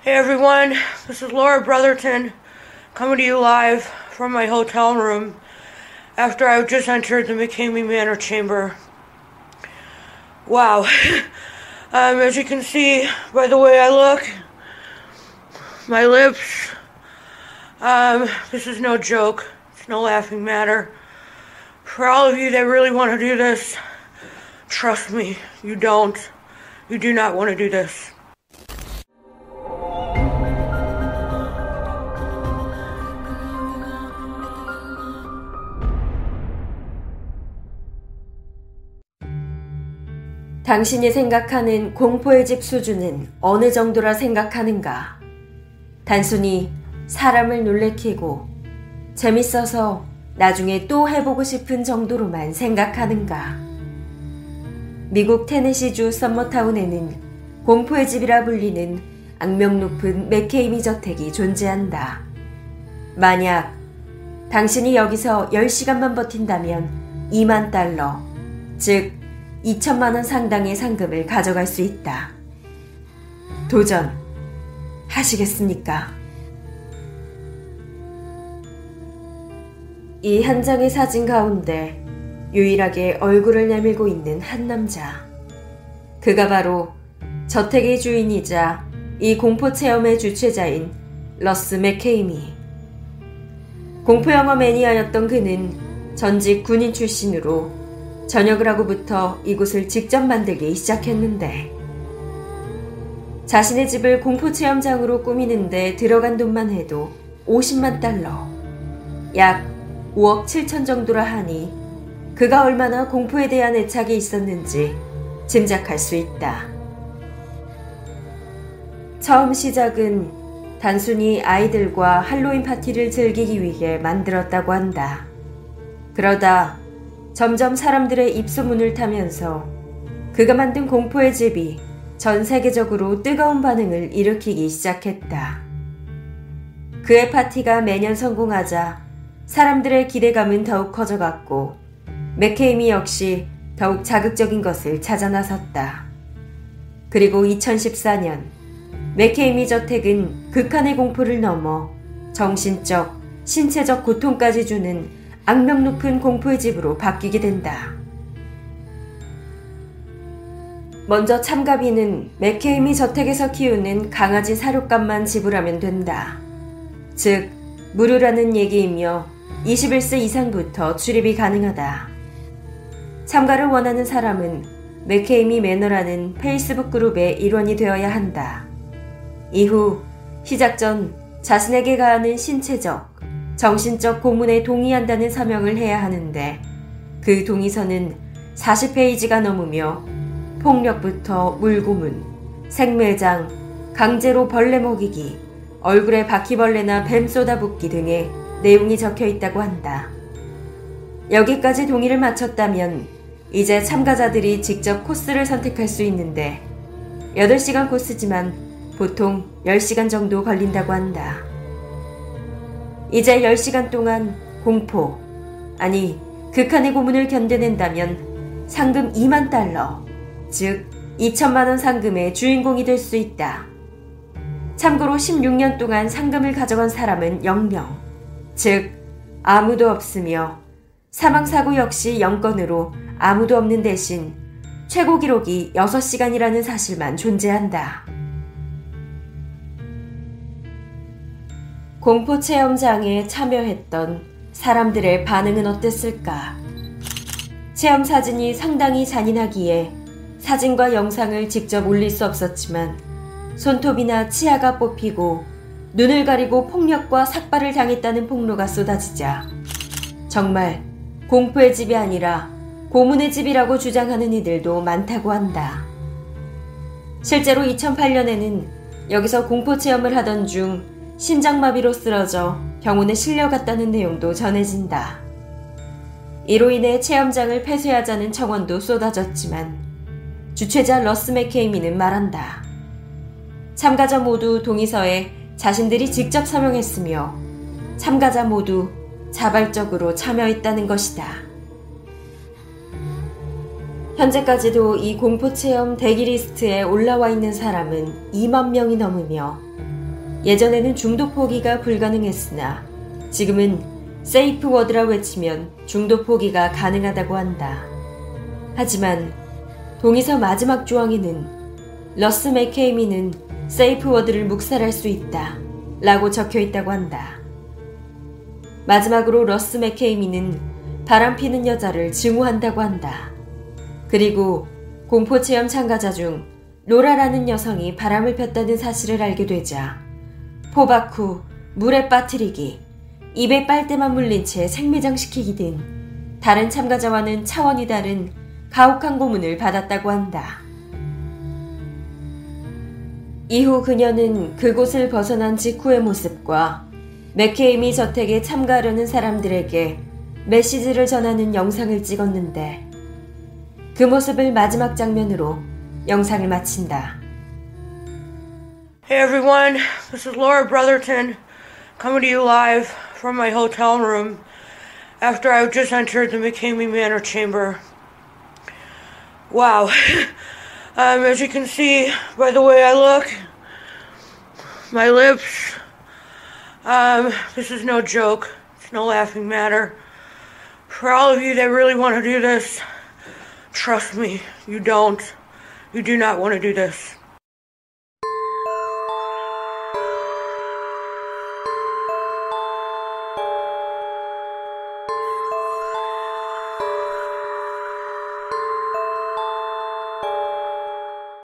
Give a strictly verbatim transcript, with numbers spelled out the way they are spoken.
Hey everyone, this is Laura Brotherton coming to you live from my hotel room after I just entered the McCamey Manor chamber. Wow. um, as you can see by the way I look, my lips, um, this is no joke. It's no laughing matter. For all of you that really want to do this, trust me, you don't. You do not want to do this. 당신이 생각하는 공포의 집 수준은 어느 정도라 생각하는가? 단순히 사람을 놀래키고 재밌어서 나중에 또 해보고 싶은 정도로만 생각하는가? 미국 테네시주 썸머타운에는 공포의 집이라 불리는 악명 높은 맥케이미 저택이 존재한다. 만약 당신이 여기서 열 시간만 버틴다면 이만 달러, 즉 이천만 원 상당의 상금을 가져갈 수 있다. 도전 하시겠습니까? 이 한 장의 사진 가운데 유일하게 얼굴을 내밀고 있는 한 남자. 그가 바로 저택의 주인이자 이 공포체험의 주최자인 러스 맥케이미. 공포영화 매니아였던 그는 전직 군인 출신으로 전역을 하고부터 이곳을 직접 만들기 시작했는데 자신의 집을 공포체험장으로 꾸미는데 들어간 돈만 해도 오십만 달러, 약 오억 칠천 정도라 하니 그가 얼마나 공포에 대한 애착이 있었는지 짐작할 수 있다. 처음 시작은 단순히 아이들과 할로윈 파티를 즐기기 위해 만들었다고 한다. 그러다 점점 사람들의 입소문을 타면서 그가 만든 공포의 집이 전 세계적으로 뜨거운 반응을 일으키기 시작했다. 그의 파티가 매년 성공하자 사람들의 기대감은 더욱 커져갔고 맥케이미 역시 더욱 자극적인 것을 찾아 나섰다. 그리고 이천십사 년 맥케이미 저택은 극한의 공포를 넘어 정신적, 신체적 고통까지 주는 악명 높은 공포의 집으로 바뀌게 된다. 먼저 참가비는 맥케이미 저택에서 키우는 강아지 사료값만 지불하면 된다. 즉, 무료라는 얘기이며 이십일 세 이상부터 출입이 가능하다. 참가를 원하는 사람은 맥케이미 매너라는 페이스북 그룹의 일원이 되어야 한다. 이후 시작 전 자신에게 가하는 신체적, 정신적 고문에 동의한다는 서명을 해야 하는데 그 동의서는 사십 페이지가 넘으며 폭력부터 물고문, 생매장, 강제로 벌레 먹이기, 얼굴에 바퀴벌레나 뱀 쏟아붓기 등의 내용이 적혀 있다고 한다. 여기까지 동의를 마쳤다면 이제 참가자들이 직접 코스를 선택할 수 있는데 여덟 시간 코스지만 보통 열 시간 정도 걸린다고 한다. 이제 열 시간 동안 공포, 아니 극한의 고문을 견뎌낸다면 상금 이만 달러, 즉 이천만 원 상금의 주인공이 될 수 있다. 참고로 십육 년 동안 상금을 가져간 사람은 영 명, 즉 아무도 없으며 사망사고 역시 영 건으로 아무도 없는 대신 최고 기록이 여섯 시간이라는 사실만 존재한다. 공포체험장에 참여했던 사람들의 반응은 어땠을까? 체험 사진이 상당히 잔인하기에 사진과 영상을 직접 올릴 수 없었지만 손톱이나 치아가 뽑히고 눈을 가리고 폭력과 삭발을 당했다는 폭로가 쏟아지자 정말 공포의 집이 아니라 고문의 집이라고 주장하는 이들도 많다고 한다. 실제로 이천팔 년에는 여기서 공포체험을 하던 중 심장마비로 쓰러져 병원에 실려갔다는 내용도 전해진다. 이로 인해 체험장을 폐쇄하자는 청원도 쏟아졌지만 주최자 러스 맥케이미는 말한다. 참가자 모두 동의서에 자신들이 직접 서명했으며 참가자 모두 자발적으로 참여했다는 것이다. 현재까지도 이 공포체험 대기 리스트에 올라와 있는 사람은 이만 명이 넘으며 예전에는 중도 포기가 불가능했으나 지금은 세이프 워드라 외치면 중도 포기가 가능하다고 한다. 하지만 동의서 마지막 조항에는 러스 맥케이미는 세이프 워드를 묵살할 수 있다 라고 적혀 있다고 한다. 마지막으로 러스 맥케이미는 바람피는 여자를 증오한다고 한다. 그리고 공포체험 참가자 중 로라라는 여성이 바람을 폈다는 사실을 알게 되자 포박 후 물에 빠뜨리기, 입에 빨대만 물린 채 생매장시키기 등 다른 참가자와는 차원이 다른 가혹한 고문을 받았다고 한다. 이후 그녀는 그곳을 벗어난 직후의 모습과 맥케이미 저택에 참가하려는 사람들에게 메시지를 전하는 영상을 찍었는데 그 모습을 마지막 장면으로 영상을 마친다. Hey everyone, this is Laura Brotherton coming to you live from my hotel room after I just entered the McCamey Manor chamber. Wow. Um, as you can see by the way I look, my lips, um, this is no joke. It's no laughing matter. For all of you that really want to do this, trust me, you don't. You do not want to do this.